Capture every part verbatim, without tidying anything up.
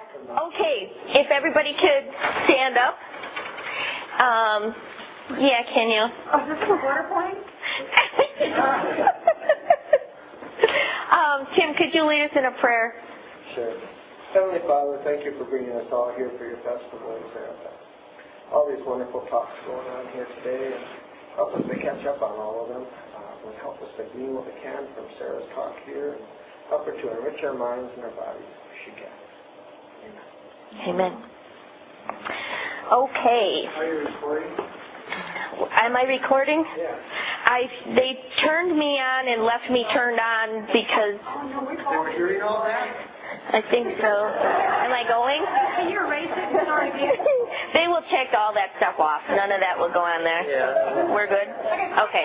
Okay, if everybody could stand up. Um, yeah, can you? Oh, is this a water point? um, Tim, could you lead us in a prayer? Sure. Heavenly Father, thank you for bringing us all here for your festival and uh, all these wonderful talks going on here today, and help us to catch up on all of them. Uh, and help us to glean what we can from Sarah's talk here, and help her to enrich our minds and our bodies if she can. Amen. Okay. Are you recording? Am I recording? Yeah. I they turned me on and left me turned on because. They were hearing all that? I think so. Am I going? Can you erase it? Sorry. They will check all that stuff off. None of that will go on there. Yeah. We're good? Okay.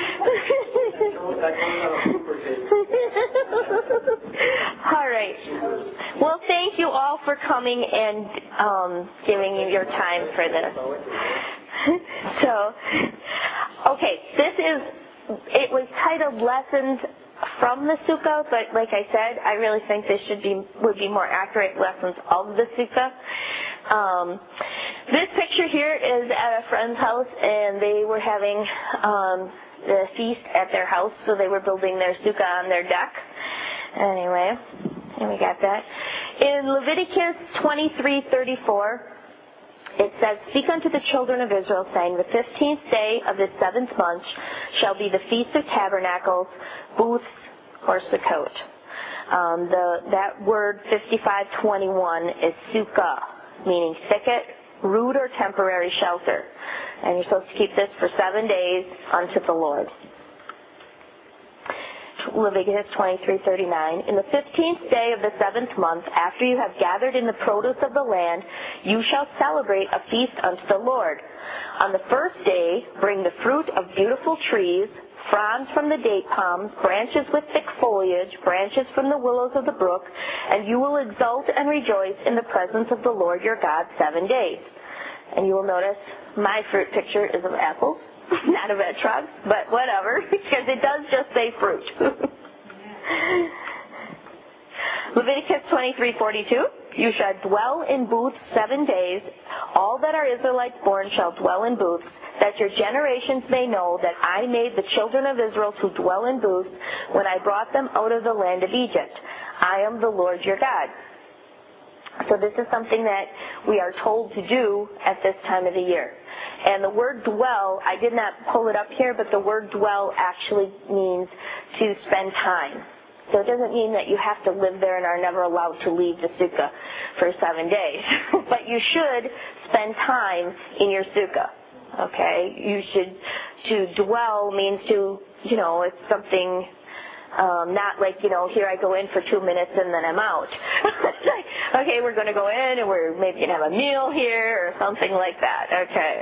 All right. Well, thank you all for coming and um, giving you your time for this. So, okay, this is, it was titled Lessons from the Sukkah, but like I said, I really think this should be, would be more accurate, Lessons of the Sukkah. Um, this picture here is at a friend's house, and they were having um, the feast at their house, so they were building their Sukkah on their deck. Anyway, and we got that. In Leviticus twenty-three thirty-four, it says, "Speak unto the children of Israel, saying, the fifteenth day of the seventh month shall be the Feast of Tabernacles, booths, or Sukkot." Um, the, that word fifty-five twenty-one is sukkah, meaning thicket, rude or temporary shelter. And you're supposed to keep this for seven days unto the Lord. Leviticus twenty-three thirty-nine. "In the fifteenth day of the seventh month, after you have gathered in the produce of the land, you shall celebrate a feast unto the Lord. On the first day, bring the fruit of beautiful trees, fronds from the date palms, branches with thick foliage, branches from the willows of the brook, and you will exult and rejoice in the presence of the Lord your God seven days. And you will notice my fruit picture is of apples, not of etrogs, but whatever, because it does just say fruit. Leviticus twenty-three forty-two, "You shall dwell in booths seven days. All that are Israelites born shall dwell in booths, that your generations may know that I made the children of Israel to dwell in booths when I brought them out of the land of Egypt. I am the Lord your God." So this is something that we are told to do at this time of the year. And the word dwell, I did not pull it up here, but the word dwell actually means to spend time. So it doesn't mean that you have to live there and are never allowed to leave the sukkah for seven days. But you should spend time in your sukkah. Okay? You should, to dwell means to, you know, it's something, um, not like, you know, here I go in for two minutes and then I'm out. Okay, we're going to go in and we're maybe going to have a meal here or something like that. Okay.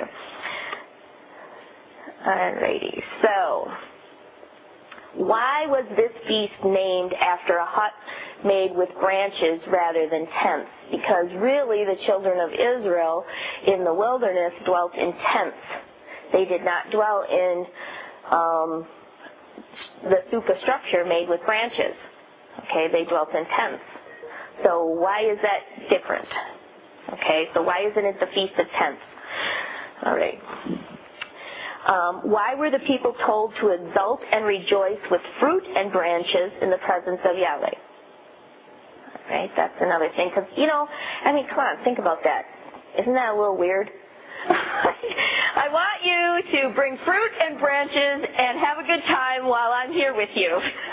Alrighty. So, why was this feast named after a hut made with branches rather than tents? Because really the children of Israel in the wilderness dwelt in tents. They did not dwell in um, the sukkah structure made with branches. Okay, they dwelt in tents. So why is that different? Okay, so why isn't it the Feast of Tents? All right. Um, why were the people told to exult and rejoice with fruit and branches in the presence of Yahweh? All right, that's another thing. Because, you know, I mean, come on, think about that. Isn't that a little weird? I want you to bring fruit and branches and have a good time while I'm here with you.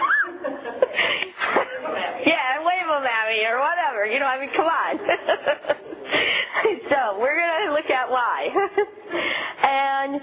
Yeah, and wave them at me or whatever. You know, I mean, come on. So we're going to look at why. And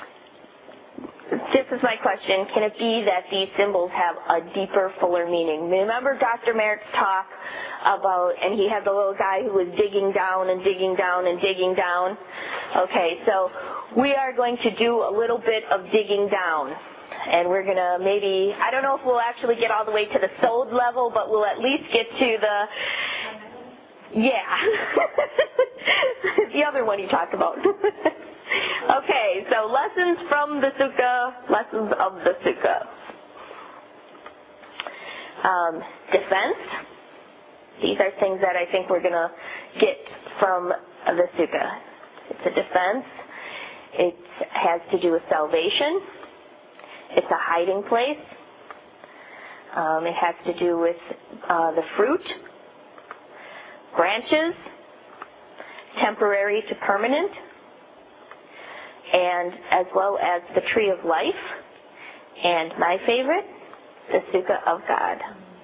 this is my question. Can it be that these symbols have a deeper, fuller meaning? Remember Doctor Merrick's talk about, and he had the little guy who was digging down and digging down and digging down? Okay, so we are going to do a little bit of digging down. And we're going to maybe, I don't know if we'll actually get all the way to the sod level, but we'll at least get to the, yeah, the other one he talked about. Okay, so lessons from the sukkah, lessons of the sukkah. Um, defense, These are things that I think we're going to get from the sukkah. It's a defense. It has to do with salvation. It's a hiding place. Um, it has to do with uh, the fruit, branches, temporary to permanent, and as well as the tree of life, and my favorite, the sukkah of God.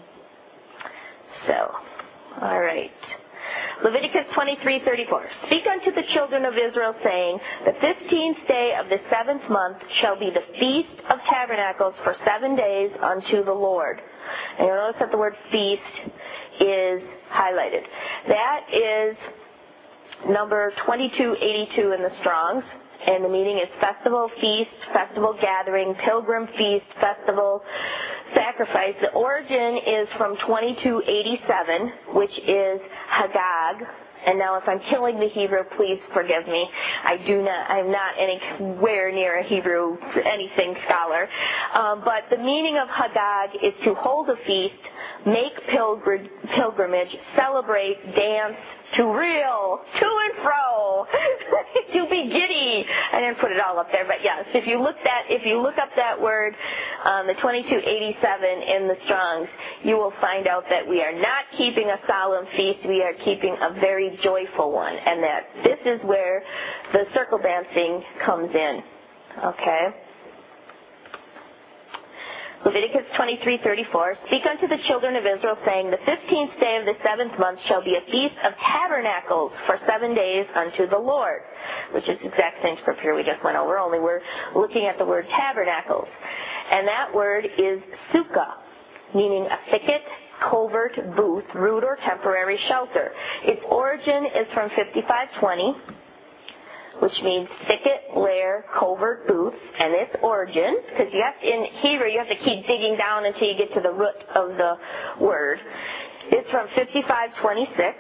So, all right. Leviticus twenty-three thirty-four. Speak unto the children of Israel, saying, the fifteenth day of the seventh month shall be the feast of tabernacles for seven days unto the Lord. And you'll notice that the word feast is highlighted. That is number twenty-two eighty-two in the Strongs. And the meaning is festival, feast, festival gathering, pilgrim feast, festival, sacrifice. The origin is from twenty-two eighty-seven, which is Hagag. And now if I'm killing the Hebrew, please forgive me. I do not, I'm not anywhere near a Hebrew anything scholar. Um, but the meaning of Hagag is to hold a feast, make pilgr- pilgrimage, celebrate, dance, to reel, to and fro, to be giddy. I didn't put it all up there, but yes, if you look that, if you look up that word, um, the twenty-two eighty-seven in the Strongs, you will find out that we are not keeping a solemn feast, we are keeping a very joyful one, and that this is where the circle dancing comes in. Okay? Leviticus twenty-three thirty-four. Speak unto the children of Israel, saying, the fifteenth day of the seventh month shall be a feast of tabernacles for seven days unto the Lord. Which is the exact same scripture we just went over, only we're looking at the word tabernacles. And that word is sukkah, meaning a thicket, covert, booth, rude or temporary shelter. Its origin is from fifty-five twenty, which means thicket, lair, covert, booth, and its origin, because you have to, in Hebrew you have to keep digging down until you get to the root of the word. It's from fifty-five twenty-six,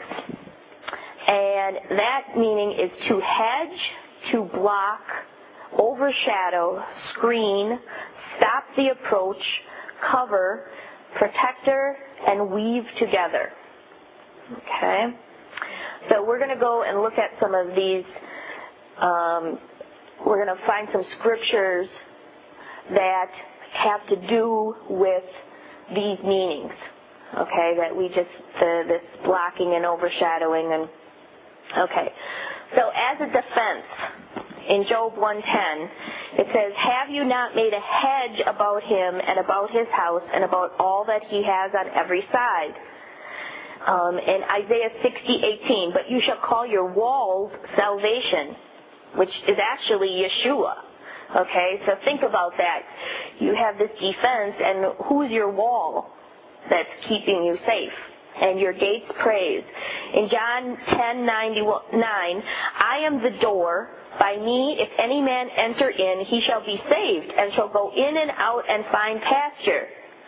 and that meaning is to hedge, to block, overshadow, screen, stop the approach, cover, protector, and weave together. Okay? So we're going to go and look at some of these. Um, we're going to find some scriptures that have to do with these meanings, okay, that we just, the, this blocking and overshadowing. and Okay, so as a defense, in Job one ten, it says, have you not made a hedge about him and about his house and about all that he has on every side? Um, in Isaiah sixty eighteen, but you shall call your walls salvation, which is actually Yeshua. Okay, so think about that. You have this defense, and who's your wall that's keeping you safe? And your gates praise. In John ten ninety-nine, I am the door. By me, if any man enter in, he shall be saved, and shall go in and out and find pasture.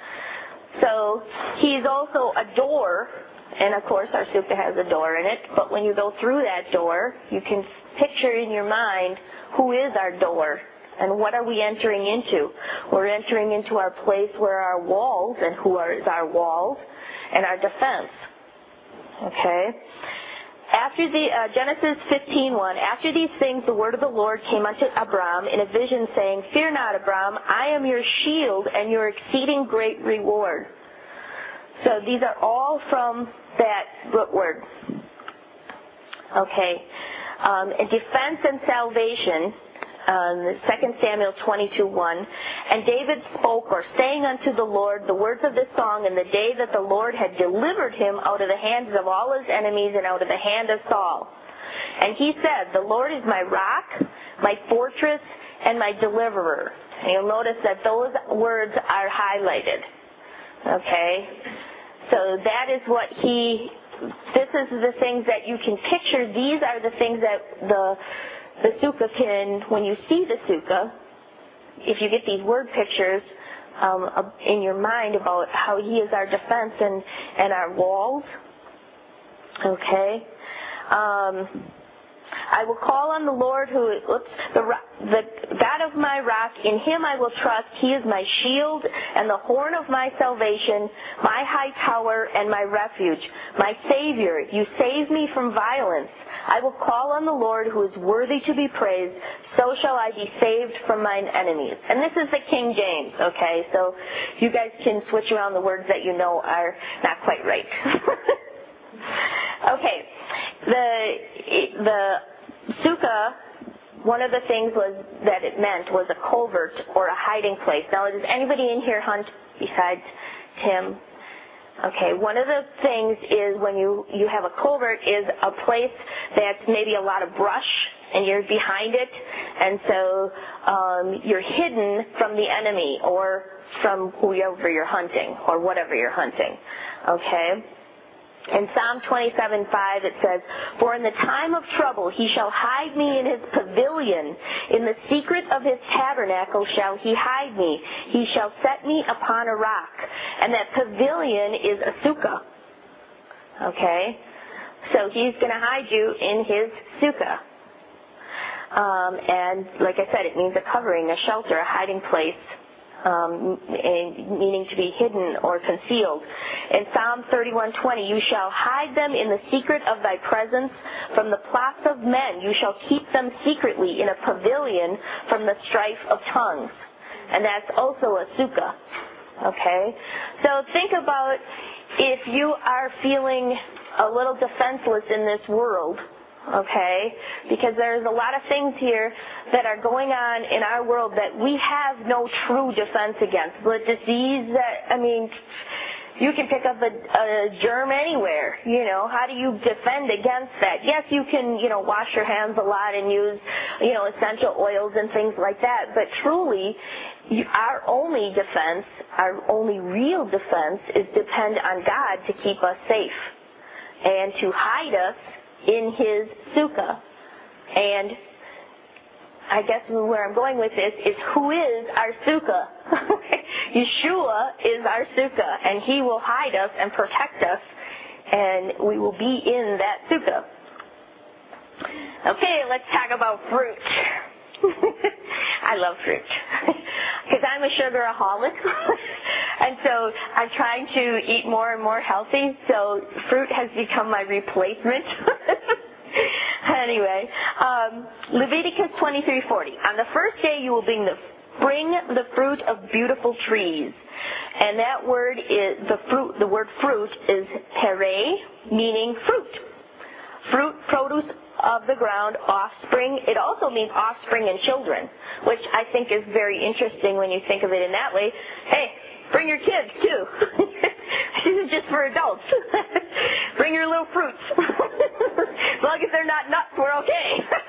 So he's also a door, and of course our sukkah has a door in it, but when you go through that door, you can picture in your mind who is our door and what are we entering into. We're entering into our place where our walls, and who are, is our walls, and our defense. Okay? After the uh, Genesis fifteen one, after these things the word of the Lord came unto Abram in a vision, saying, fear not, Abram, I am your shield and your exceeding great reward. So these are all from that root word. Okay. Um, defense and salvation, um, Second Samuel twenty-two one. And David spoke, or sang unto the Lord, the words of this song in the day that the Lord had delivered him out of the hands of all his enemies and out of the hand of Saul. And he said, the Lord is my rock, my fortress, and my deliverer. And you'll notice that those words are highlighted. Okay? So that is what he... This is the things that you can picture. These are the things that the the sukkah can, when you see the sukkah, if you get these word pictures um, in your mind about how he is our defense and, and our walls. Okay. Um, I will call on the Lord, who is the, the God of my rock. In him I will trust. He is my shield and the horn of my salvation, my high tower and my refuge, my Savior. You save me from violence. I will call on the Lord, who is worthy to be praised. So shall I be saved from mine enemies. And this is the King James, okay? So you guys can switch around the words that you know are not quite right. Okay, the the sukkah, one of the things was that it meant was a covert or a hiding place. Now, does anybody in here hunt besides Tim? Okay, one of the things is when you, you have a covert is a place that's maybe a lot of brush and you're behind it, and so um, you're hidden from the enemy or from whoever you're hunting or whatever you're hunting, okay? In Psalm twenty-seven five it says, for in the time of trouble he shall hide me in his pavilion. In the secret of his tabernacle shall he hide me. He shall set me upon a rock. And that pavilion is a sukkah. Okay? So he's going to hide you in his sukkah. Um, and like I said, it means a covering, a shelter, a hiding place. Um, meaning to be hidden or concealed. In Psalm thirty-one twenty, you shall hide them in the secret of thy presence from the plots of men. You shall keep them secretly in a pavilion from the strife of tongues. And that's also a sukkah. Okay? So think about if you are feeling a little defenseless in this world, okay, because there's a lot of things here that are going on in our world that we have no true defense against. The disease that, I mean, you can pick up a, a germ anywhere, you know, how do you defend against that? Yes, you can, you know, wash your hands a lot and use, you know, essential oils and things like that, but truly, you, our only defense, our only real defense is depend on God to keep us safe and to hide us in his sukkah. And I guess where I'm going with this is who is our sukkah? Yeshua is our sukkah, and he will hide us and protect us, and we will be in that sukkah. Okay, let's talk about fruit. I love fruit because I'm a sugaraholic, and so I'm trying to eat more and more healthy, so fruit has become my replacement. Anyway, um, Leviticus twenty-three forty. On the first day you will bring the, bring the fruit of beautiful trees. And that word is, the fruit, the word fruit is pere, meaning fruit. Fruit, produce of the ground, offspring. It also means offspring and children, which I think is very interesting when you think of it in that way. Hey, bring your kids too. This is just for adults. Bring your little fruits. As long as they're not nuts, we're okay.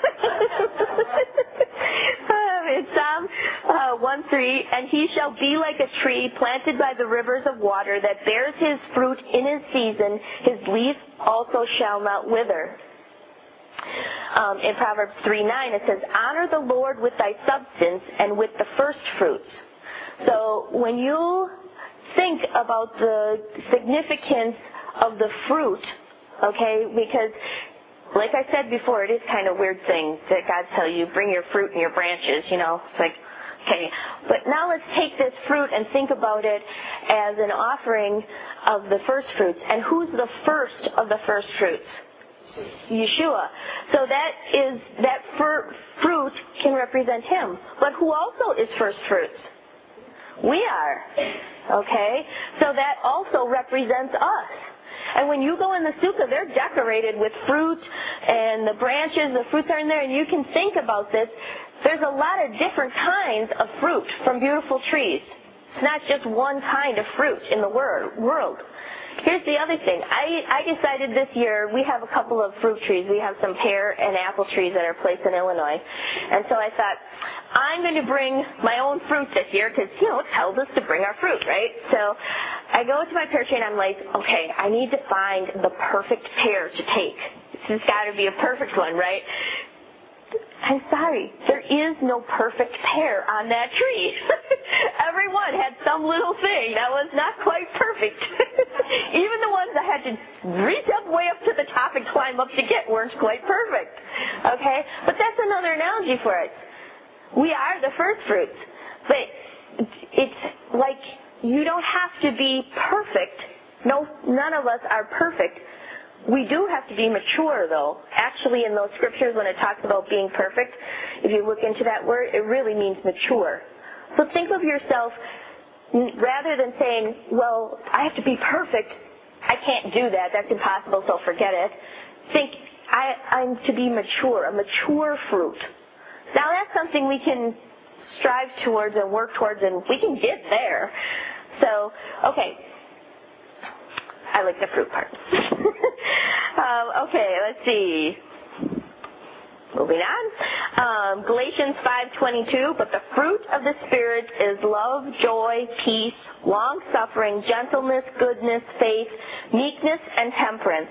In Psalm uh, one three, and he shall be like a tree planted by the rivers of water that bears his fruit in his season. His leaf also shall not wither. Um, in Proverbs three nine it says, honor the Lord with thy substance and with the first fruits. So when you think about the significance of the fruit, okay, because like I said before, it is kind of a weird thing that God tell you, bring your fruit and your branches, you know, it's like, okay. But now let's take this fruit and think about it as an offering of the first fruits. And who's the first of the first fruits? Yeshua. So that is, that fir- fruit can represent him. But who also is first fruits? We are. Okay? So that also represents us. And when you go in the sukkah, they're decorated with fruit and the branches, the fruits are in there, and you can think about this. There's a lot of different kinds of fruit from beautiful trees. It's not just one kind of fruit in the world. Here's the other thing. I, I decided this year, we have a couple of fruit trees. We have some pear and apple trees that are placed in Illinois. And so I thought, I'm going to bring my own fruit this year because, you know, it tells us to bring our fruit, right? So I go to my pear tree and I'm like, okay, I need to find the perfect pear to take. This has got to be a perfect one, right? I'm sorry, there is no perfect pear on that tree. Everyone had some little thing that was not quite perfect. Even the ones that had to reach up way up to the top and climb up to get weren't quite perfect. Okay? But that's another analogy for it. We are the first fruits. But it's like you don't have to be perfect. No, none of us are perfect. We do have to be mature, though. Actually, in those scriptures, when it talks about being perfect, if you look into that word, it really means mature. So think of yourself, rather than saying, well, I have to be perfect, I can't do that, that's impossible, so forget it. Think, I, I'm to be mature, a mature fruit. Now, that's something we can strive towards and work towards, and we can get there. So, okay. I like the fruit part. um, okay, let's see. Moving on. Um, Galatians five twenty-two, but the fruit of the Spirit is love, joy, peace, long-suffering, gentleness, goodness, faith, meekness, and temperance.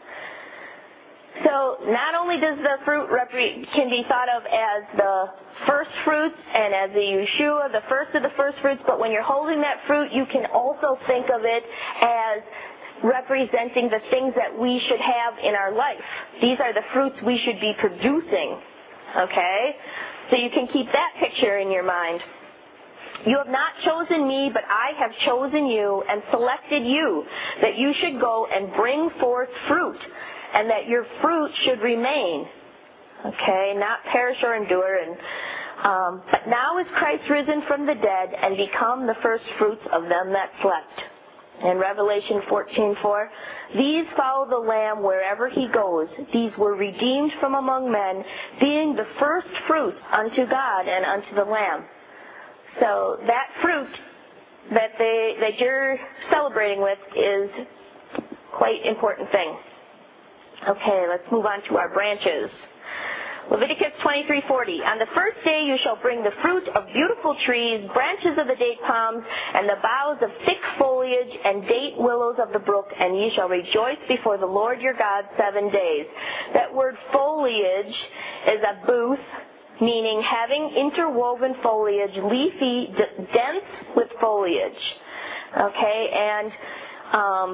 So not only does the fruit repre- can be thought of as the first fruits and as the Yeshua, the first of the first fruits, but when you're holding that fruit, you can also think of it as representing the things that we should have in our life. These are the fruits we should be producing. Okay? So you can keep that picture in your mind. You have not chosen me, but I have chosen you and selected you, that you should go and bring forth fruit, and that your fruit should remain. Okay? Not perish or endure. And, um, but now is Christ risen from the dead and become the first fruits of them that slept. In Revelation fourteen four, these follow the Lamb wherever he goes. These were redeemed from among men, being the first fruits unto God and unto the Lamb. So that fruit that they that you're celebrating with is quite important thing. Okay, let's move on to our branches. Leviticus twenty-three forty. On the first day you shall bring the fruit of beautiful trees, branches of the date palms, and the boughs of thick foliage, and date willows of the brook, and ye shall rejoice before the Lord your God seven days. That word foliage is a booth, meaning having interwoven foliage, leafy, d- dense with foliage. Okay, and, um,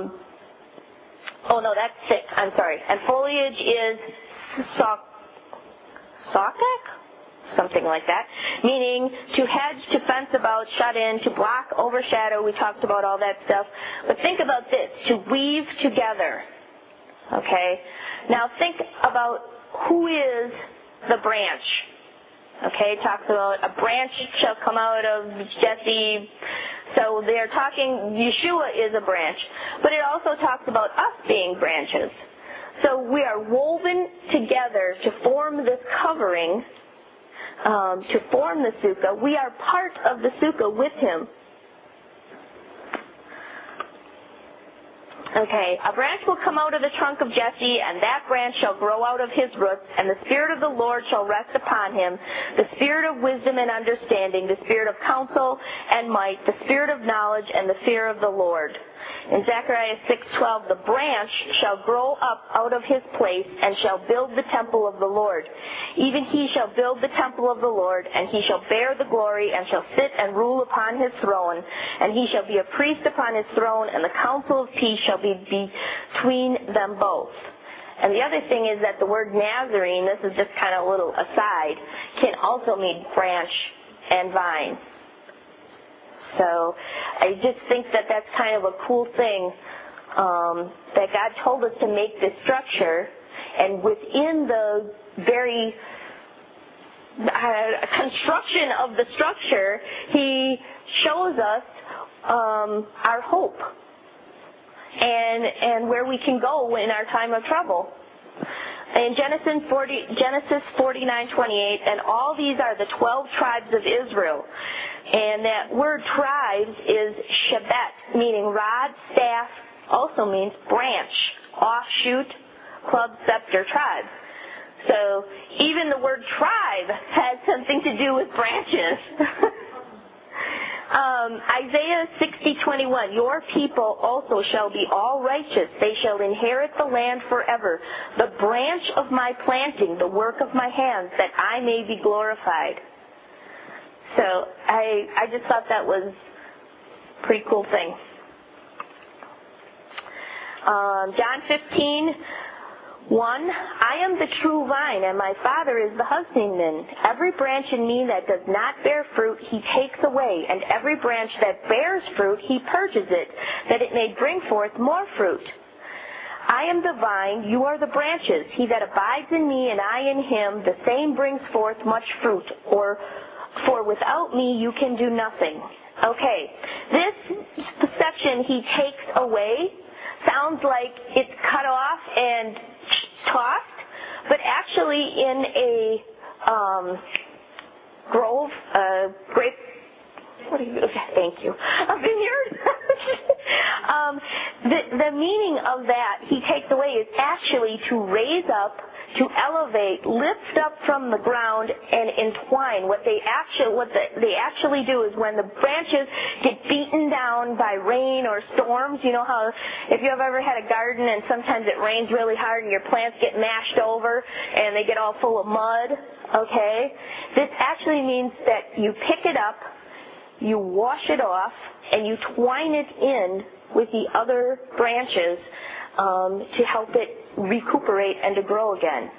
oh no, that's thick, I'm sorry. And foliage is sock. Socket? Something like that. Meaning to hedge, to fence about, shut in, to block, overshadow. We talked about all that stuff. But think about this, to weave together. Okay? Now think about who is the branch. Okay? It talks about a branch shall come out of Jesse. So they're talking, Yeshua is a branch. But it also talks about us being branches. So we are woven together to form this covering, um, to form the sukkah. We are part of the sukkah with him. Okay, a branch will come out of the trunk of Jesse, and that branch shall grow out of his roots, and the Spirit of the Lord shall rest upon him, the Spirit of wisdom and understanding, the Spirit of counsel and might, the Spirit of knowledge and the fear of the Lord. In Zechariah six twelve, the branch shall grow up out of his place and shall build the temple of the Lord. Even he shall build the temple of the Lord, and he shall bear the glory and shall sit and rule upon his throne. And he shall be a priest upon his throne, and the counsel of peace shall be between them both. And the other thing is that the word Nazarene, this is just kind of a little aside, can also mean branch and vine. So I just think that that's kind of a cool thing, um, that God told us to make this structure, and within the very uh, construction of the structure, he shows us um, our hope and and where we can go in our time of trouble. In Genesis forty, Genesis forty-nine twenty-eight, and all these are the twelve tribes of Israel. And that word tribes is Shebet, meaning rod, staff, also means branch, offshoot, club, scepter, tribe. So even the word tribe has something to do with branches. um, Isaiah sixty twenty-one, your people also shall be all righteous. They shall inherit the land forever. The branch of my planting, the work of my hands, that I may be glorified. So I, I just thought that was a pretty cool thing. Um, John fifteen, one, I am the true vine, and my Father is the husbandman. Every branch in me that does not bear fruit, he takes away, and every branch that bears fruit, he purges it, that it may bring forth more fruit. I am the vine, you are the branches. He that abides in me, and I in him, the same brings forth much fruit, or for without me you can do nothing. Okay, this section, he takes away, sounds like it's cut off and tossed, but actually in a um, grove, a grape, what do you, thank you, a vineyard. um, the, the meaning of that he takes away is actually to raise up, to elevate, lift up from the ground and entwine. What they actually, what the, they actually do is when the branches get beaten down by rain or storms, you know how if you have ever had a garden and sometimes it rains really hard and your plants get mashed over and they get all full of mud, okay? This actually means that you pick it up, you wash it off, and you twine it in with the other branches um, to help it recuperate and to grow again.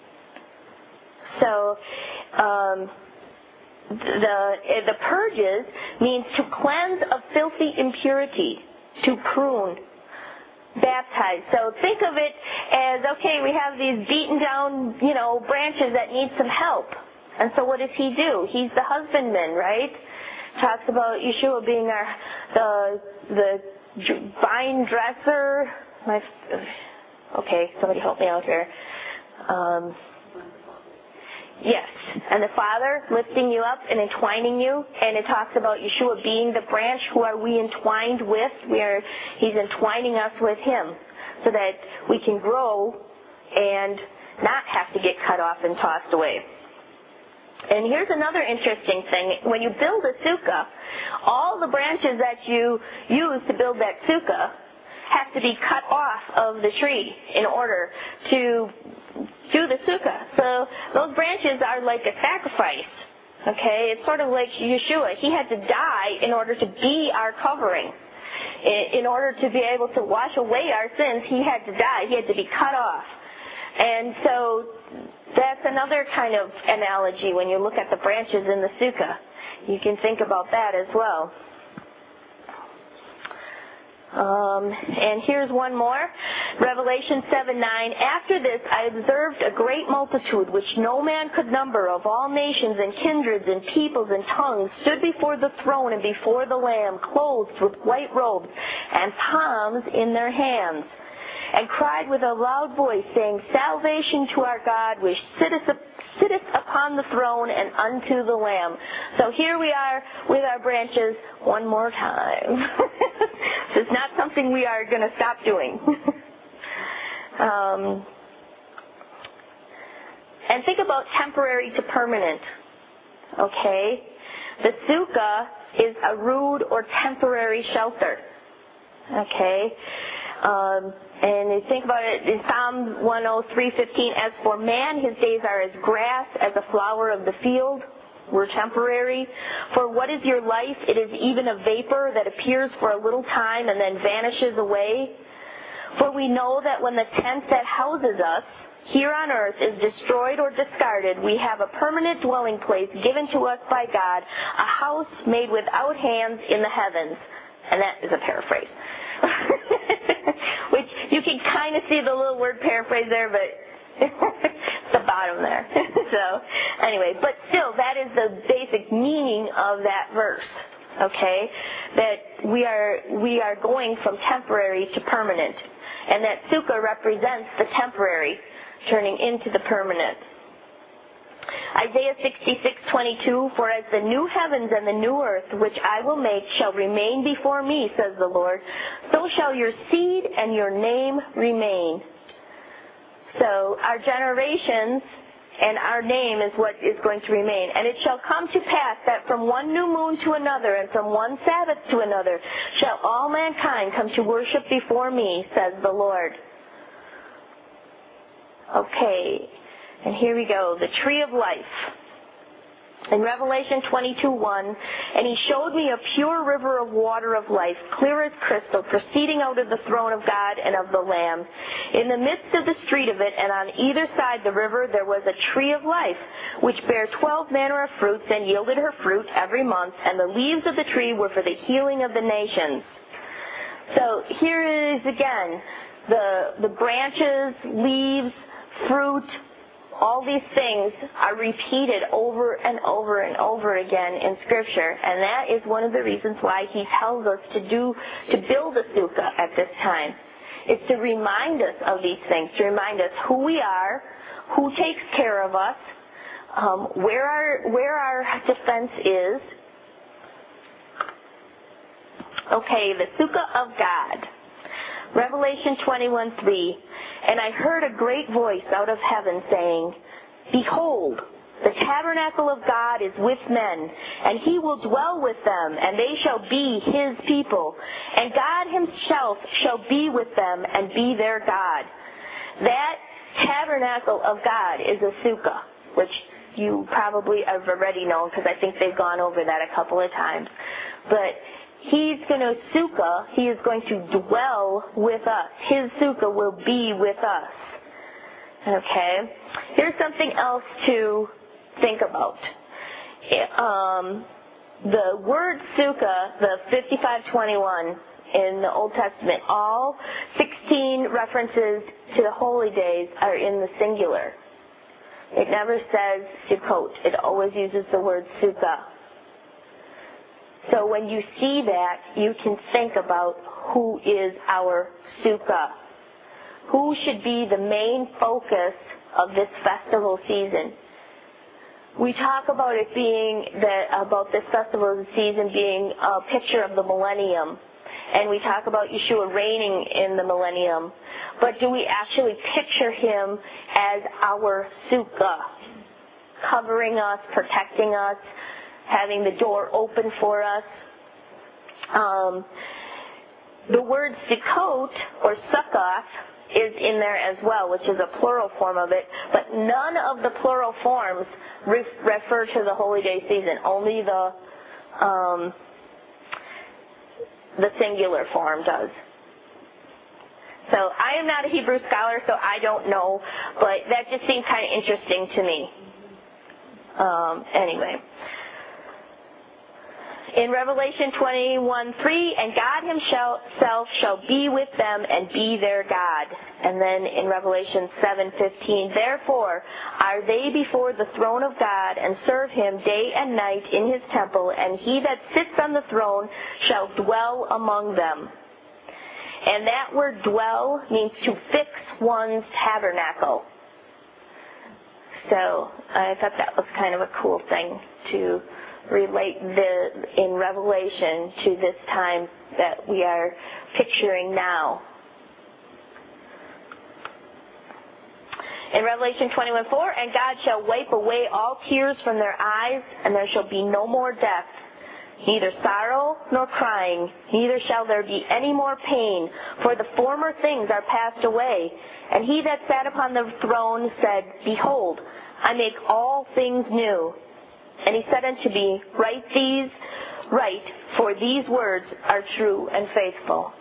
So um, the the purges means to cleanse of filthy impurity, to prune, baptize. So think of it as, okay, we have these beaten down, you know, branches that need some help. And so what does he do? He's the husbandman, right? Talks about Yeshua being our the the vine dresser. My okay, somebody help me out here. Um, yes, and the Father lifting you up and entwining you, and it talks about Yeshua being the branch. Who are we entwined with? We are. He's entwining us with Him, so that we can grow and not have to get cut off and tossed away. And here's another interesting thing. When you build a sukkah, all the branches that you use to build that sukkah have to be cut off of the tree in order to do the sukkah. So those branches are like a sacrifice. Okay? It's sort of like Yeshua. He had to die in order to be our covering. In order to be able to wash away our sins, he had to die. He had to be cut off. And so that's another kind of analogy when you look at the branches in the sukkah. You can think about that as well. Um, and here's one more. Revelation seven nine. After this I observed a great multitude which no man could number, of all nations and kindreds and peoples and tongues, stood before the throne and before the Lamb, clothed with white robes and palms in their hands, and cried with a loud voice, saying, Salvation to our God, which sitteth, sitteth upon the throne and unto the Lamb. So here we are with our branches one more time. This is not something we are going to stop doing. um, and think about temporary to permanent. Okay? The sukkah is a rude or temporary shelter. Okay? Um, and you think about it in Psalm one oh three fifteen, as for man, his days are as grass, as a flower of the field. We're temporary. For what is your life? It is even a vapor that appears for a little time and then vanishes away. For we know that when the tent that houses us here on earth is destroyed or discarded, we have a permanent dwelling place given to us by God, a house made without hands in the heavens. And that is a paraphrase. Which you can kind of see the little word paraphrase there, but it's the bottom there. So anyway, but still, that is the basic meaning of that verse. Okay, that we are we are going from temporary to permanent, and that sukkah represents the temporary turning into the permanent. Isaiah sixty-six twenty-two, for as the new heavens and the new earth which I will make shall remain before me, says the Lord, so shall your seed and your name remain. So our generations and our name is what is going to remain. And it shall come to pass that from one new moon to another and from one Sabbath to another shall all mankind come to worship before me, says the Lord. Okay. And here we go, the tree of life. In Revelation twenty-two one, and he showed me a pure river of water of life, clear as crystal, proceeding out of the throne of God and of the Lamb. In the midst of the street of it, and on either side the river, there was a tree of life, which bare twelve manner of fruits, and yielded her fruit every month, and the leaves of the tree were for the healing of the nations. So here is again, the, the branches, leaves, fruit, all these things are repeated over and over and over again in Scripture, and that is one of the reasons why he tells us to do, to build a sukkah at this time. It's to remind us of these things, to remind us who we are, who takes care of us, um, where our where our defense is. Okay, the sukkah of God. Revelation twenty-one three, and I heard a great voice out of heaven saying, Behold, the tabernacle of God is with men, and he will dwell with them, and they shall be his people, and God himself shall be with them and be their God. That tabernacle of God is a sukkah, which you probably have already known because I think they've gone over that a couple of times. But he's going to sukkah, he is going to dwell with us. His sukkah will be with us. Okay? Here's something else to think about. Um, the word sukkah, the fifty-five twenty-one in the Old Testament, all sixteen references to the holy days are in the singular. It never says Sukkot. It always uses the word sukkah. So when you see that, you can think about who is our sukkah. Who should be the main focus of this festival season? We talk about it being that about this festival season being a picture of the millennium, and we talk about Yeshua reigning in the millennium. But do we actually picture him as our sukkah, covering us, protecting us, having the door open for us? Um, the word Sukkot or Sukkot is in there as well, which is a plural form of it, but none of the plural forms re- refer to the holy day season. Only the um, the singular form does. So I am not a Hebrew scholar, so I don't know, but that just seemed kind of interesting to me. Um, anyway. In Revelation twenty-one three, and God himself shall be with them and be their God. And then in Revelation seven fifteen, therefore are they before the throne of God, and serve him day and night in his temple, and he that sits on the throne shall dwell among them. And that word dwell means to fix one's tabernacle. So I thought that was kind of a cool thing to relate the, in Revelation to this time that we are picturing now. In Revelation twenty-one four, and God shall wipe away all tears from their eyes, and there shall be no more death, neither sorrow nor crying, neither shall there be any more pain, for the former things are passed away. And he that sat upon the throne said, Behold, I make all things new. And he said unto me, Write these, write, for these words are true and faithful.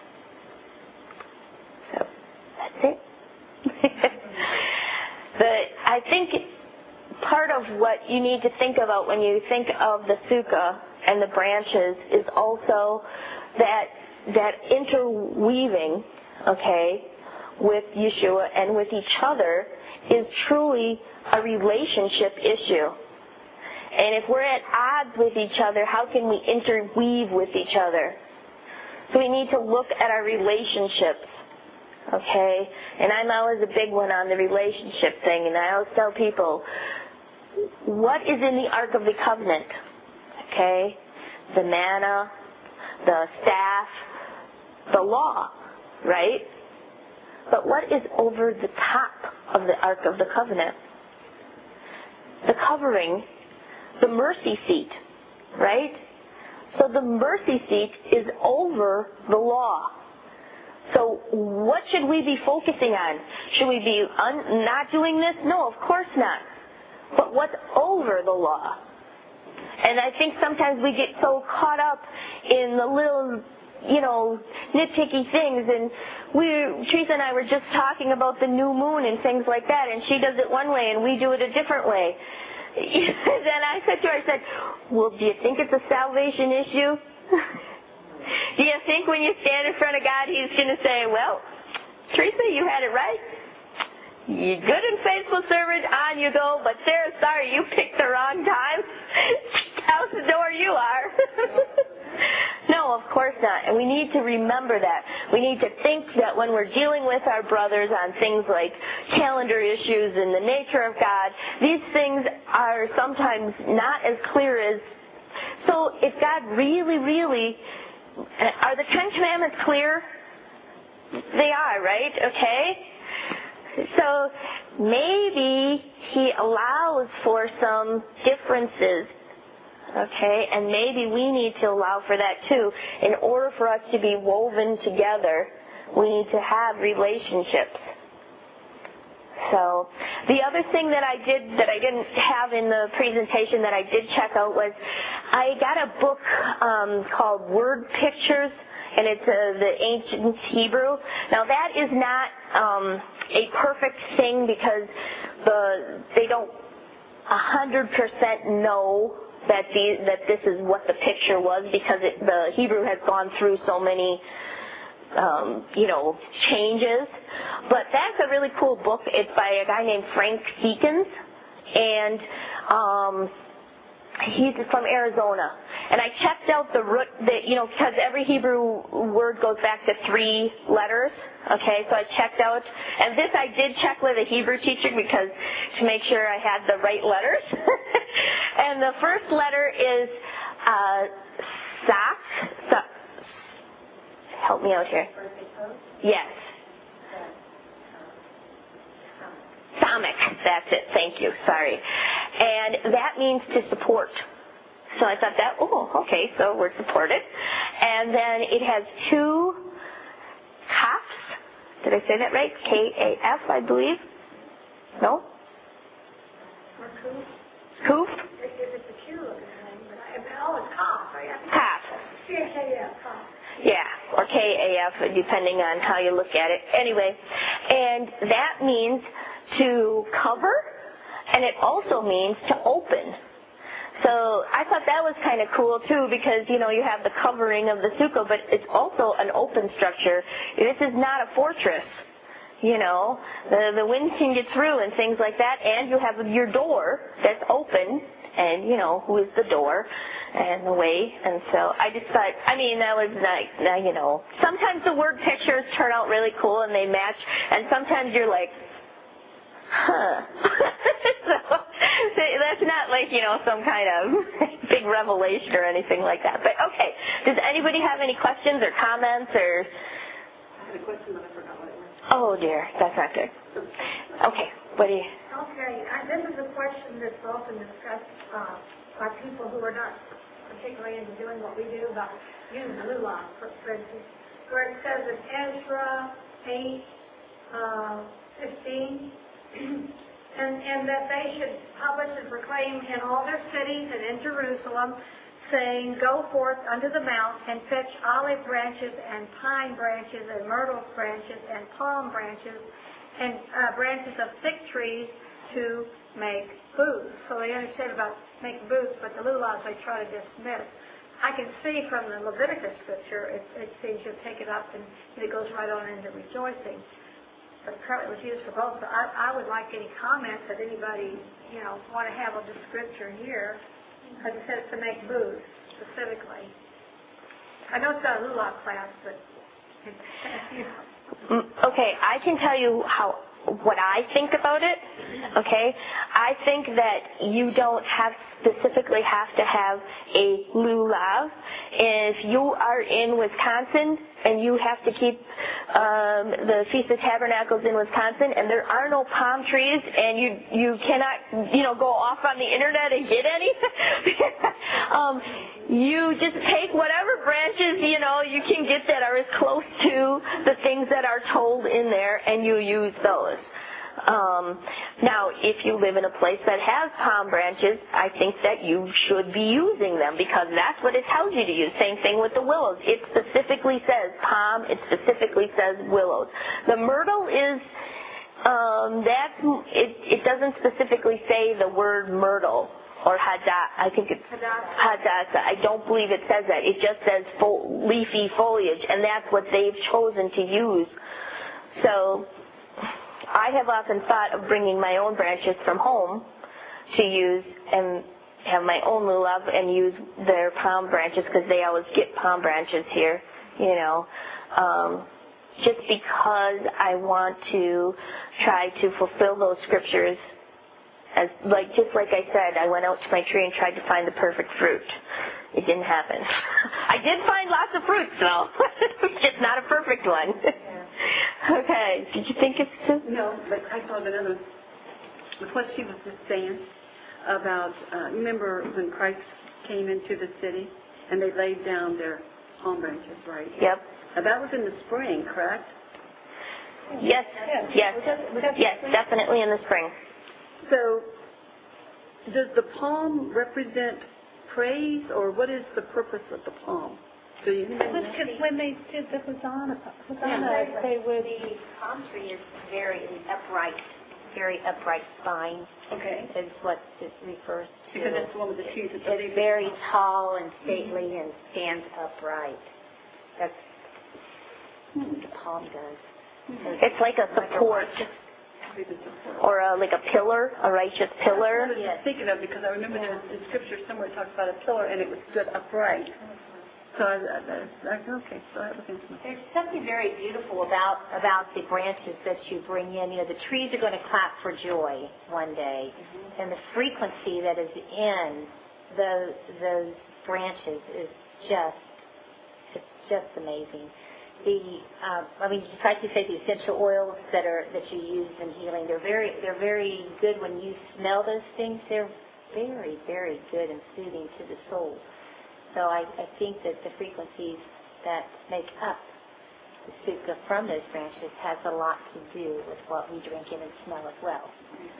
So, that's it. But I think part of what you need to think about when you think of the sukkah and the branches is also that that interweaving, okay, with Yeshua and with each other is truly a relationship issue. And if we're at odds with each other, how can we interweave with each other? So we need to look at our relationships, okay? And I'm always a big one on the relationship thing, and I always tell people, what is in the Ark of the Covenant? Okay? The manna, the staff, the law, right? But what is over the top of the Ark of the Covenant? The covering, the mercy seat, right? So the mercy seat is over the law. So what should we be focusing on? Should we be un- not doing this? No, of course not. But what's over the law? And I think sometimes we get so caught up in the little, you know, nitpicky things, and we, Teresa and I were just talking about the new moon and things like that, and she does it one way and we do it a different way. Then I said to her, I said, well, do you think it's a salvation issue? Do you think when you stand in front of God, He's going to say, well, Teresa, you had it right. You good and faithful servant, on you go, but Sarah, sorry, you picked the wrong time. Out the door you are. No, of course not. And we need to remember that. We need to think that when we're dealing with our brothers on things like calendar issues and the nature of God, these things are sometimes not as clear as... So if God really, really... Are the Ten Commandments clear? They are, right? Okay? So maybe He allows for some differences, okay? And maybe we need to allow for that too. In order for us to be woven together, we need to have relationships. So the other thing that I did that I didn't have in the presentation that I did check out was I got a book um, called Word Pictures, and it's uh, the ancient Hebrew. Now that is not um, a perfect thing because the they don't a hundred percent know that the that this is what the picture was because it, the Hebrew has gone through so many um, you know changes. But that's a really cool book. It's by a guy named Frank Seekins, and um, he's from Arizona. And I checked out the root, the, you know, because every Hebrew word goes back to three letters. Okay, so I checked out, and this I did check with a Hebrew teacher because to make sure I had the right letters. And the first letter is uh, Sak. Sa- help me out here. Yes. Samek, that's it, thank you, sorry. And that means to support. So I thought that, oh, okay, so we're supported. And then it has two kafs. Did I say that right? K A F, I believe. No? Or koof. Koof? It's a Q looking thing, but I, oh, it's kaf, right? Kaf. C H A F, kaf. Yeah, or K A F, depending on how you look at it. Anyway, and that means to cover, and it also means to open. So I thought that was kind of cool too because, you know, you have the covering of the sukkah, but it's also an open structure. This is not a fortress, you know. The, the wind can get through and things like that, and you have your door that's open, and, you know, who is the door and the way. And so I just thought, I mean, that was like, you know, sometimes the word pictures turn out really cool and they match, and sometimes you're like, huh. So that's not like, you know, some kind of big revelation or anything like that. But okay, does anybody have any questions or comments or? I had a question, but I forgot what it was. Oh dear, that's not good. Okay, what do you? Okay, I, this is a question that's often discussed uh, by people who are not particularly into doing what we do about using the lulav, for, for instance, where it says in Ezra eight, uh, fifteen, and, and that they should publish and proclaim in all their cities and in Jerusalem, saying, go forth unto the mount and fetch olive branches and pine branches and myrtle branches and palm branches and uh, branches of thick trees to make booths. So they understand about making booths, but the lulavs they try to dismiss. I can see from the Leviticus scripture, it, it seems you take it up and it goes right on into rejoicing. But apparently it was used for both. So I, I would like any comments that anybody, you know, want to have of the scripture here. As it says to make booths, specifically. I know it's not a lulav class, but, you know. Okay, I can tell you how what I think about it, okay? I think that you don't have specifically have to have a lulav. If you are in Wisconsin and you have to keep um, the Feast of Tabernacles in Wisconsin and there are no palm trees and you you cannot, you know, go off on the internet and get any, um, you just take whatever branches, you know, you can get that are as close to the things that are told in there and you use those. Um, now, if you live in a place that has palm branches, I think that you should be using them because that's what it tells you to use. Same thing with the willows. It specifically says palm. It specifically says willows. The myrtle is, um, that's, it, it doesn't specifically say the word myrtle or hada. I think it's hadassah. I don't believe it says that. It just says fo- leafy foliage, and that's what they've chosen to use. So I have often thought of bringing my own branches from home to use and have my own lulav and use their palm branches because they always get palm branches here, you know, um, just because I want to try to fulfill those scriptures. As like just like I said, I went out to my tree and tried to find the perfect fruit. It didn't happen. I did find lots of fruits though, just not a perfect one. Okay, did you think it's too? No, but I thought another, with what she was just saying about, uh, remember when Christ came into the city and they laid down their palm branches, right? Yep. Now that was in the spring, correct? Yes, yes, yes, definitely in the spring. So, does the palm represent praise, or what is the purpose of the palm? Do you Because when they did the Hosanna, Hosanna, Yeah, they would. The palm tree is very upright, very upright spine. Okay. Is what it refers to. Because it's one of the trees that It's very tall and stately and stands upright. That's what the palm does. It's like a support, or a, like a pillar, a righteous pillar. That's what I was thinking of, because I remember there was in scripture somewhere it talks about a pillar and it was stood upright. So I, I, I, okay, so I was thinking. There's something very beautiful about about the branches that you bring in. You know, the trees are going to clap for joy one day, mm-hmm. and the frequency that is in those those branches is just it's just amazing. The uh, I mean, just like you say, the essential oils that are that you use in healing, they're very they're very good when you smell those things. They're very very good and soothing to the soul. So I, I think that the frequencies that make up the sukha from those branches has a lot to do with what we drink in and smell as well.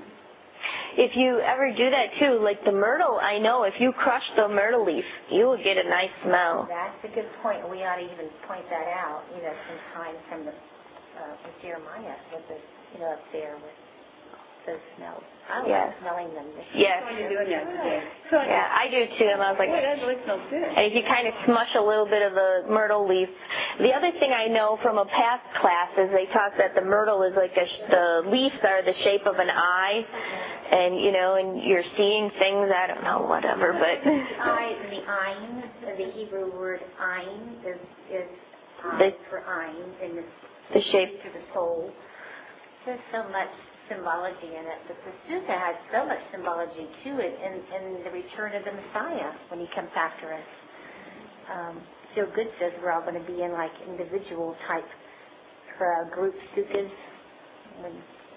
If you ever do that too, like the myrtle, I know if you crush the myrtle leaf, you will get a nice smell. That's a good point. We ought to even point that out, you know, sometime from the uh, with Jeremiah with the, you know, up there with those smells. I Yes. like smelling them. Yes. How are you doing that today? Yeah, I do too. And I was like, Boy, that really smells good. and if you kind of smush a little bit of the myrtle leaf. The other thing I know from a past class is they talk that the myrtle is like a, the leaves are the shape of an eye, and you know, and you're seeing things. I don't know, whatever, but I, the ayin, the Hebrew word ayin is is the, ayin for ayin, and it's the shape to the soul. There's so much symbology in it, but the sukha has so much symbology to it in, in the return of the Messiah when he comes after us. Um, Feel Good says we're all going to be in like individual type uh, group sukhas when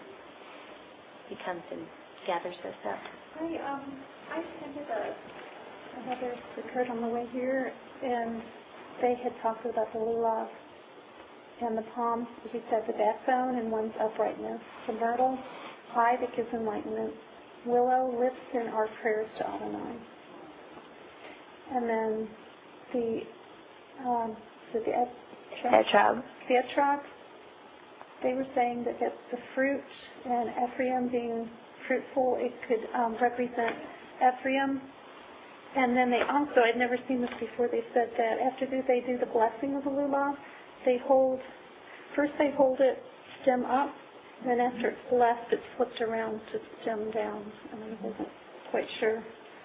he comes and gathers us up. I um I attended a another occurred on the way here, and they had talked about the lulav and the palm. He said the backbone and one's uprightness. The myrtle, eye that gives enlightenment. Willow, lips in our prayers to Adonai. And then the um, the etrog. the etrog. They were saying that that's the fruit, and Ephraim being fruitful, it could um, represent Ephraim. And then they also, I'd never seen this before, they said that after they do the blessing of the lulav, they hold, first they hold it stem up, then after it's blessed, it's flipped around to stem down. And I wasn't quite sure.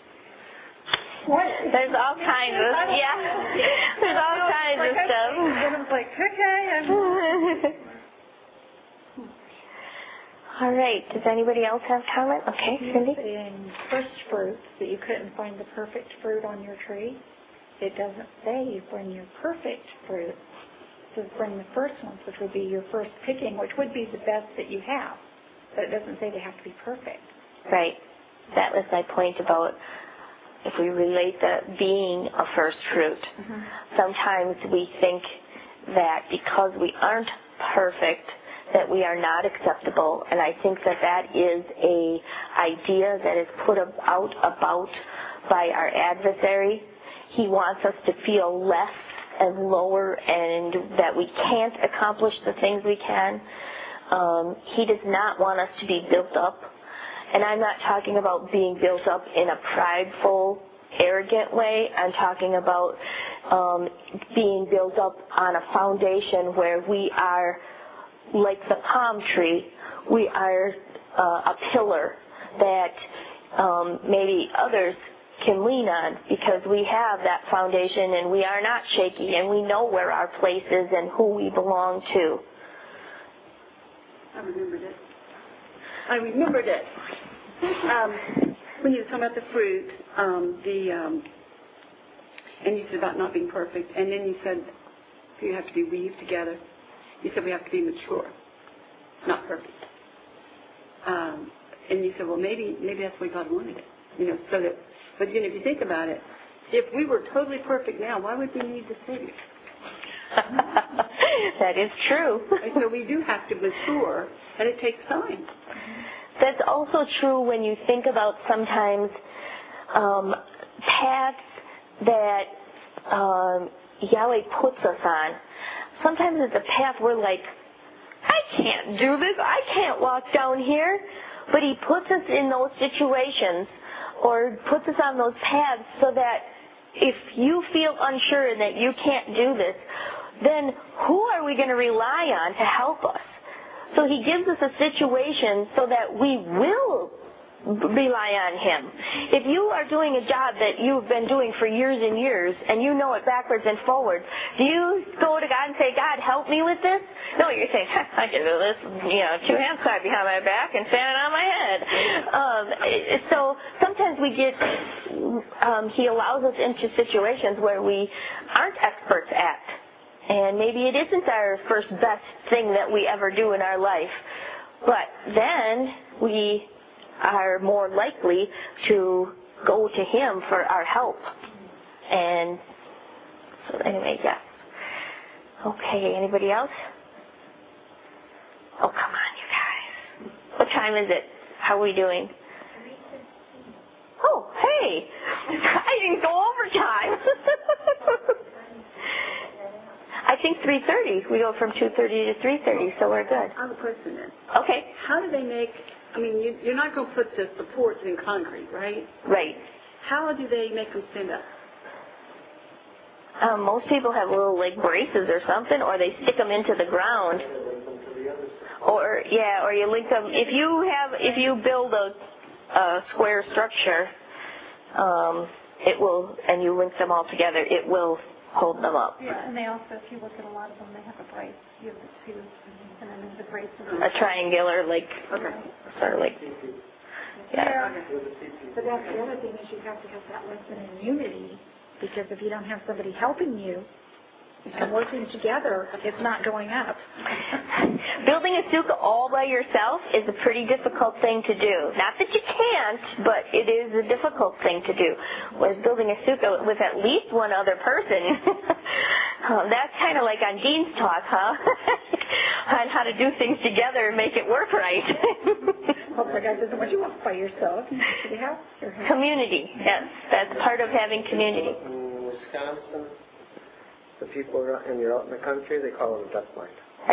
What? There's all kinds of, yeah, there's all kinds of stuff. And I was like, okay, I'm... All right, does anybody else have comment? Okay, Cindy? In first fruits that you couldn't find the perfect fruit on your tree, it doesn't say you bring your perfect fruit. It says bring the first ones, which would be your first picking, which would be the best that you have. But it doesn't say they have to be perfect. Right. That was my point about if we relate the being a first fruit. Mm-hmm. Sometimes we think that because we aren't perfect, that we are not acceptable, and I think that that is a idea that is put out about by our adversary. He wants us to feel less and lower and that we can't accomplish the things we can. Um, he does not want us to be built up, and I'm not talking about being built up in a prideful, arrogant way. I'm talking about um, being built up on a foundation where we are like the palm tree. We are uh, a pillar that um, maybe others can lean on because we have that foundation and we are not shaky and we know where our place is and who we belong to. I remembered it. I remembered it. Um, when you were talking about the fruit, um, the um, and you said about not being perfect, and then you said you have to be weaved together. You said we have to be mature, not perfect. Um, and you said, well, maybe maybe that's what God wanted it, you know, so that. But you know, if you think about it, if we were totally perfect now, why would we need the Savior? That is true. And so we do have to mature, and it takes time. That's also true when you think about sometimes um, paths that um, Yahweh puts us on. Sometimes it's a path we're like, I can't do this. I can't walk down here. But He puts us in those situations or puts us on those paths so that if you feel unsure and that you can't do this, then who are we going to rely on to help us? So He gives us a situation so that we will rely on Him. If you are doing a job that you've been doing for years and years and you know it backwards and forwards, do you go to God and say, God, help me with this? No, you're saying, I can do this, you know, two hands tied behind my back and standing on my head. Um, so sometimes we get, um, He allows us into situations where we aren't experts at. And maybe it isn't our first best thing that we ever do in our life. But then we are more likely to go to Him for our help. And so anyway, yes. Okay, anybody else? Oh, come on, you guys. What time is it? How are we doing? Oh, hey. I didn't go overtime. I think three thirty. We go from two thirty to three thirty, so we're good. I have a question then. Okay. How do they make, I mean, you, you're not going to put the supports in concrete, right? Right. How do they make them stand up? Um, most people have little like braces or something, or they stick them into the ground. Or, yeah, or you link them. If you have, if you build a, a square structure, um, it will, and you link them all together, it will hold them up. Yeah, and they also, if you look at a lot of them, they have a brace. You have the two, and then there's a brace. A triangular, like, Okay. sort of like, yeah. But that's the other thing is you have to have that lesson in unity, because if you don't have somebody helping you and working together, it's not going up. Building a sukkah all by yourself is a pretty difficult thing to do. Not that you can't, but it is a difficult thing to do. Whereas building a sukkah with at least one other person, um, that's kind of like on Dean's talk, huh? On how to do things together and make it work right. Hopefully God doesn't want you off by yourself. You have your help. Community, yes. That's part of having community. In Wisconsin, the people in you're out in the country, they call it a duck blind.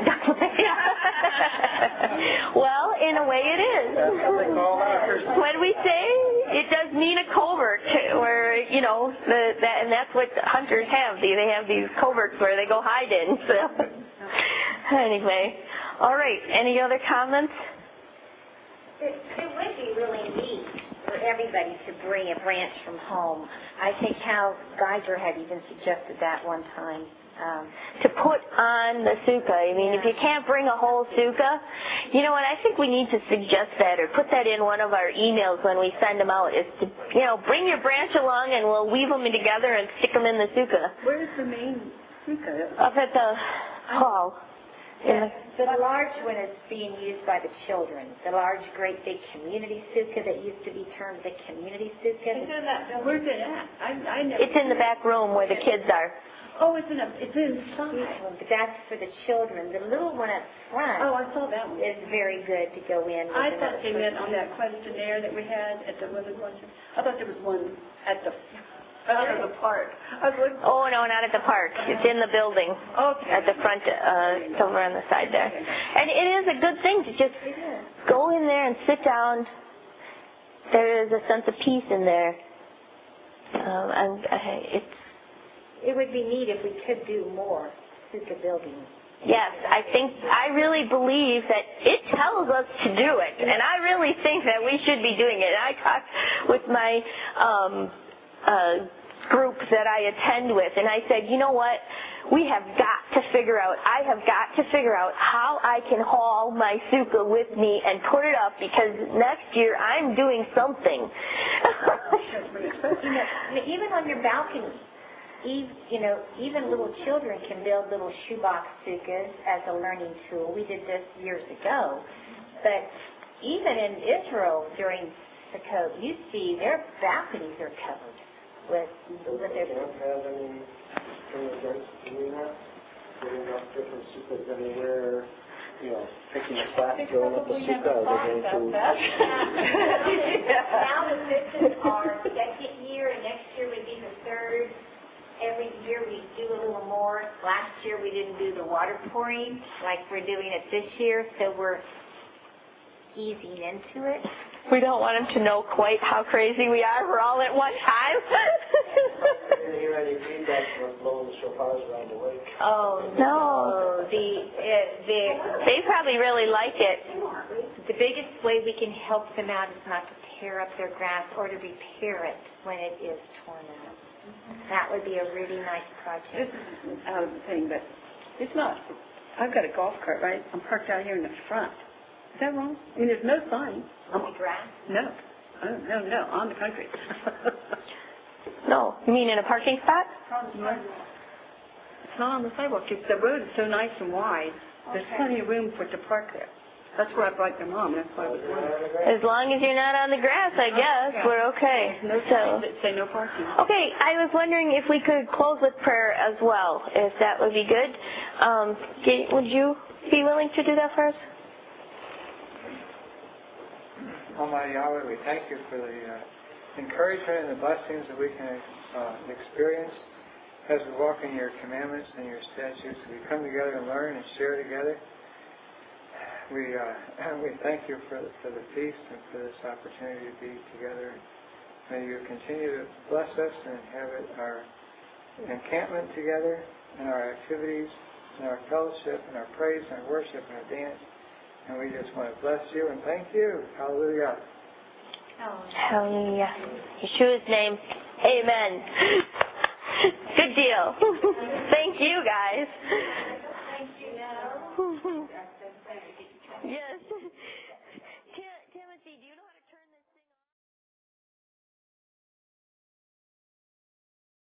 Well, in a way it is. That's what they call that. When we say it does mean a covert, where you know the that, and that's what hunters have. They they have these coverts where they go hide in. So anyway, all right. Any other comments? It, it would be really neat for everybody to bring a branch from home. I think Hal Geiger had even suggested that one time. Um, to put on the sukkah. I mean, Yeah. if you can't bring a whole sukkah, you know what, I think we need to suggest that or put that in one of our emails when we send them out, is to, you know, bring your branch along and we'll weave them together and stick them in the sukkah. Where is the main sukkah? Up at the hall. In the, The large one is being used by the children. The large, great big community sukkah that used to be termed the community sukkah. It's in that building. Where's it at? I, I never. it's in the back room where the kids are. Oh, it's in a, it's inside. But that's for the children. The little one up front Oh, I saw that one. is very good to go in. with I another thought they meant person. on that questionnaire that we had at the women's luncheon. I thought there was one at the out of the park. I was looking. Oh, no, not at the park. It's in the building. Okay. At the front, uh, it's over on the side there. And it is a good thing to just go in there and sit down. There is a sense of peace in there. Um, and uh, it's, It would be neat if we could do more sukkah building. yes, I think, I really believe that it tells us to do it. And I really think that we should be doing it. I talked with my, um, uh, group that I attend with, and I said, you know what? We have got to figure out, I have got to figure out how I can haul my sukkah with me and put it up, because next year I'm doing something. You know, even on your balcony, even, you know, even little children can build little shoebox sukkahs as a learning tool. We did this years ago, but even in Israel during Sukkot, you see their balconies are covered with with their. We don't have any, any events doing that, getting up different sukkahs anywhere, you know, taking a class, going up the sukkah, or they're going to... Now the sisters are second year, and next year would be the third. Every year we do a little more. Last year we didn't do the water pouring like we're doing it this year, so we're easing into it. We don't want them to know quite how crazy we are. We're all at one time. Didn't hear any feedback from blowing the shofars around the lake. Oh No. The uh, the They probably really like it. the biggest way we can help them out is not to tear up their grass or to repair it when it is torn up. That would be a really nice This project. is out of the thing, but it's not. I've got a golf cart, right? I'm parked out here in the front. Is that wrong? I mean, there's no sign. On the grass. No. Oh, no, no, on the country. No, you mean in a parking spot? It's not on the sidewalk. It's, the road is so nice and wide. There's plenty of room for it to park there. That's where I brought your mom. That's why I was wondering. As long as you're not on the grass, I guess, we're okay. No So, signs that say no parking. okay, I was wondering if we could close with prayer as well, if that would be good. Um, Ga- would you be willing to do that for us? Almighty Yahweh, we thank you for the uh, encouragement and the blessings that we can uh, experience as we walk in your commandments and your statutes. We come together and learn and share together. We uh, we thank you for, for the feast and for this opportunity to be together. May you continue to bless us and have it our encampment together and our activities and our fellowship and our praise and our worship and our dance. And we just want to bless you and thank you. Hallelujah. Hallelujah. Yeshua's name, amen. Good deal. Thank you, guys.